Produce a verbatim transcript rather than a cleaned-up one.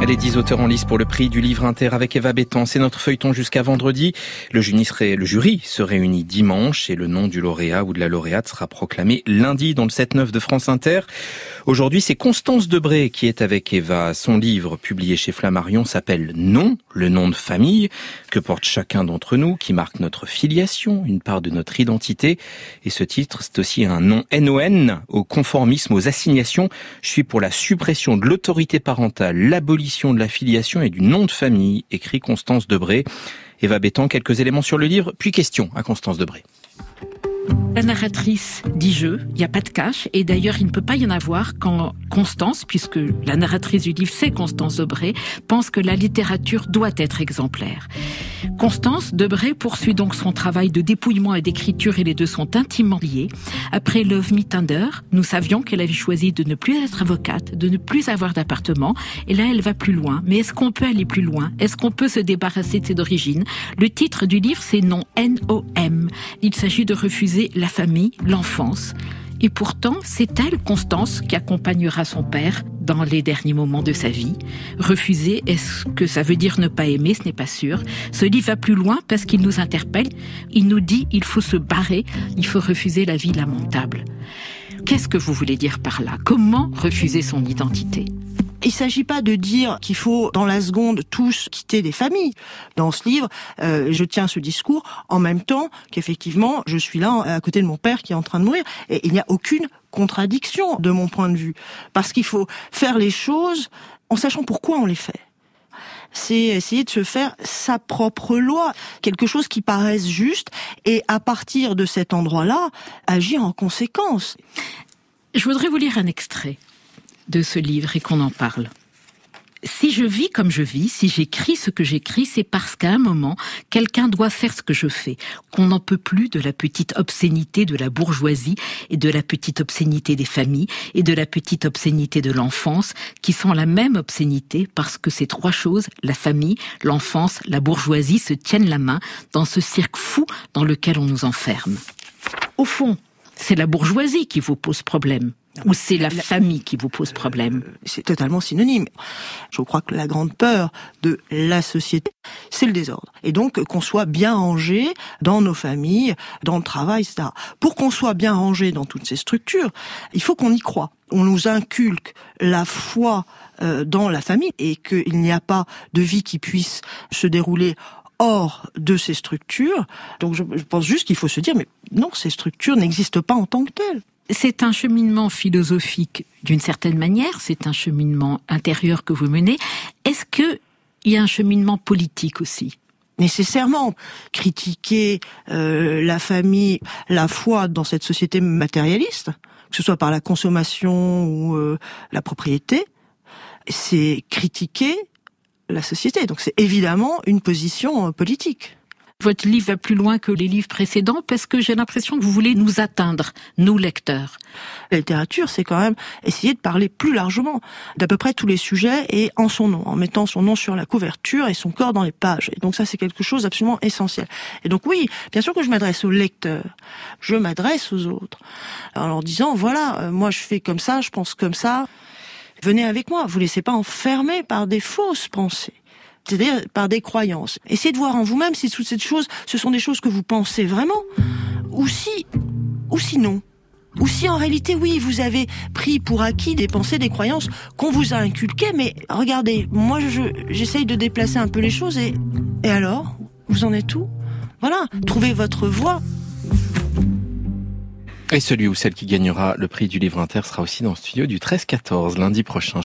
Les dix auteurs en lice pour le prix du livre inter avec Eva Bétan. C'est notre feuilleton jusqu'à vendredi. Le jury, serait, le jury se réunit dimanche et le nom du lauréat ou de la lauréate sera proclamé lundi dans le sept neuf de France Inter. Aujourd'hui, c'est Constance Debré qui est avec Eva. Son livre, publié chez Flammarion, s'appelle « Non », le nom de famille que porte chacun d'entre nous, qui marque notre filiation, une part de notre identité. Et ce titre, c'est aussi un nom N O N, au conformisme, aux assignations. Je suis pour la suppression de l'autorité parentale, l'abolition de la filiation et du nom de famille, écrit Constance Debré. Eva Bétan, quelques éléments sur le livre, puis question à Constance Debré. La narratrice dit je, il n'y a pas de cache, et d'ailleurs il ne peut pas y en avoir quand Constance, puisque la narratrice du livre c'est Constance Debré, pense que la littérature doit être exemplaire. Constance Debré poursuit donc son travail de dépouillement et d'écriture, et les deux sont intimement liés. Après Love Me Tender, nous savions qu'elle avait choisi de ne plus être avocate, de ne plus avoir d'appartement, et là elle va plus loin. Mais est-ce qu'on peut aller plus loin? Est-ce qu'on peut se débarrasser de ses origines? Le titre du livre c'est Non, N O M. Il s'agit de refuser la famille, l'enfance. Et pourtant, c'est elle, Constance, qui accompagnera son père dans les derniers moments de sa vie. Refuser, est-ce que ça veut dire ne pas aimer? Ce n'est pas sûr. Ce livre va plus loin parce qu'il nous interpelle. Il nous dit il faut se barrer, il faut refuser la vie lamentable. Qu'est-ce que vous voulez dire par là? Comment refuser son identité? Il ne s'agit pas de dire qu'il faut, dans la seconde, tous quitter des familles. Dans ce livre, euh, je tiens ce discours en même temps qu'effectivement, je suis là à côté de mon père qui est en train de mourir. Et il n'y a aucune contradiction de mon point de vue. Parce qu'il faut faire les choses en sachant pourquoi on les fait. C'est essayer de se faire sa propre loi, quelque chose qui paraisse juste, et à partir de cet endroit-là, agir en conséquence. Je voudrais vous lire un extrait de ce livre et qu'on en parle. Si je vis comme je vis, si j'écris ce que j'écris, c'est parce qu'à un moment, quelqu'un doit faire ce que je fais, qu'on n'en peut plus de la petite obscénité de la bourgeoisie et de la petite obscénité des familles et de la petite obscénité de l'enfance, qui sont la même obscénité parce que ces trois choses, la famille, l'enfance, la bourgeoisie, se tiennent la main dans ce cirque fou dans lequel on nous enferme. Au fond, c'est la bourgeoisie qui vous pose problème. Ou c'est la famille qui vous pose problème? C'est totalement synonyme. Je crois que la grande peur de la société, c'est le désordre. Et donc, qu'on soit bien rangé dans nos familles, dans le travail, et cetera. Pour qu'on soit bien rangé dans toutes ces structures, il faut qu'on y croie. On nous inculque la foi euh, dans la famille et qu'il n'y a pas de vie qui puisse se dérouler hors de ces structures. Donc, je, je pense juste qu'il faut se dire, mais non, ces structures n'existent pas en tant que telles. C'est un cheminement philosophique d'une certaine manière, c'est un cheminement intérieur que vous menez. Est-ce qu'il y a un cheminement politique aussi? Nécessairement. Critiquer euh, la famille, la foi dans cette société matérialiste, que ce soit par la consommation ou euh, la propriété, c'est critiquer la société. Donc c'est évidemment une position euh, politique. Votre livre va plus loin que les livres précédents parce que j'ai l'impression que vous voulez nous atteindre, nous lecteurs. La littérature, c'est quand même essayer de parler plus largement d'à peu près tous les sujets et en son nom, en mettant son nom sur la couverture et son corps dans les pages. Et donc ça, c'est quelque chose d'absolument essentiel. Et donc oui, bien sûr que je m'adresse aux lecteurs, je m'adresse aux autres, en leur disant, voilà, euh, moi je fais comme ça, je pense comme ça, venez avec moi, vous laissez pas enfermer par des fausses pensées. C'est-à-dire par des croyances. Essayez de voir en vous-même si toutes ces choses, ce sont des choses que vous pensez vraiment, ou si, ou sinon. Ou si en réalité, oui, vous avez pris pour acquis des pensées, des croyances qu'on vous a inculquées, mais regardez, moi je, j'essaye de déplacer un peu les choses et, et alors, vous en êtes où? Voilà, trouvez votre voie. Et celui ou celle qui gagnera le prix du livre inter sera aussi dans le studio du treize quatorze lundi prochain.